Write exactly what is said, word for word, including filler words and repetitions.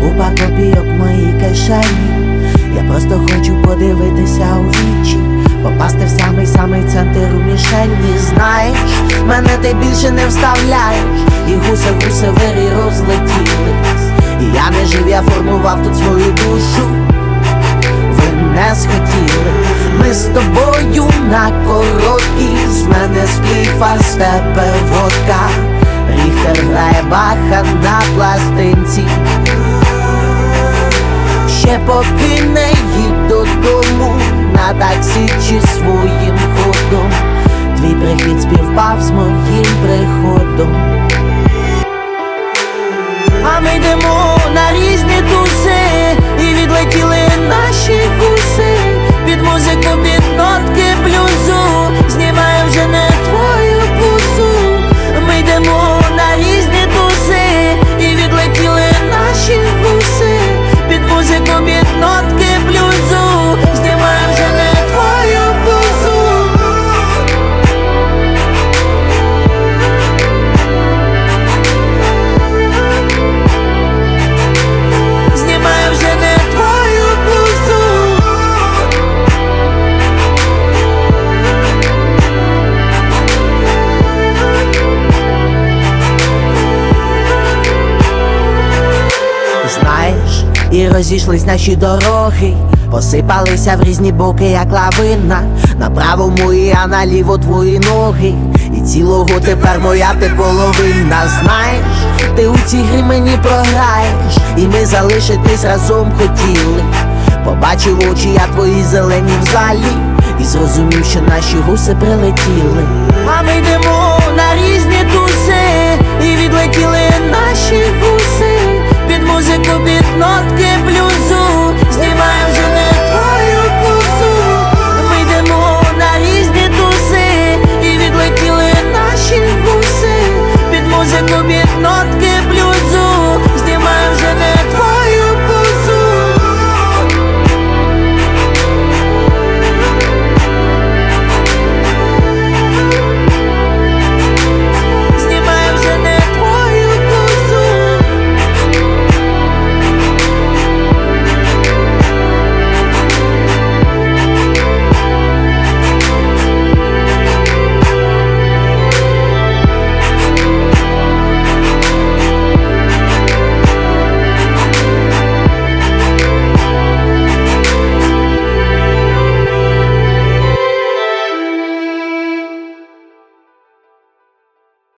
купа копійок в моїй кишені. Я просто хочу подивитися у вічі, попасти в самий-самий центр у мішені. Знаєш, мене ти більше не вставляєш, і гуси-гуси вирі розлетілись. І я не жив, я формував тут свою душу. Ви не схотіли, ми з тобою на короткій. З мене сплів, а з тебе водка. Ріхтер грає Баха на пластинці. Ще поки не їду додому, на таксі чи своїм ходом. Твій прихід співпав з моїм приходом. А ми йдемо на різні туси, і відлетіли наші гуси. Під музику, під нотки блюзу, знімаю вже не твою блузу. Ми йдемо на різні туси, і відлетіли наші гуси. Під музику, під нотки блюзу, знімаю вже не твою блузу. Знімаю вже не твою блузу. Знаєш, і розійшлись наші дороги, посипалися в різні боки, як лавина. На правому і я наліво твої ноги, і цілого тепер моя ти половина. Знаєш, ти у цій грі мені програєш, і ми залишитись разом хотіли. Побачив очі я твої зелені в залі, і зрозумів, що наші гуси прилетіли. А ми йдемо на різні туси, і відлетіли наші гуси.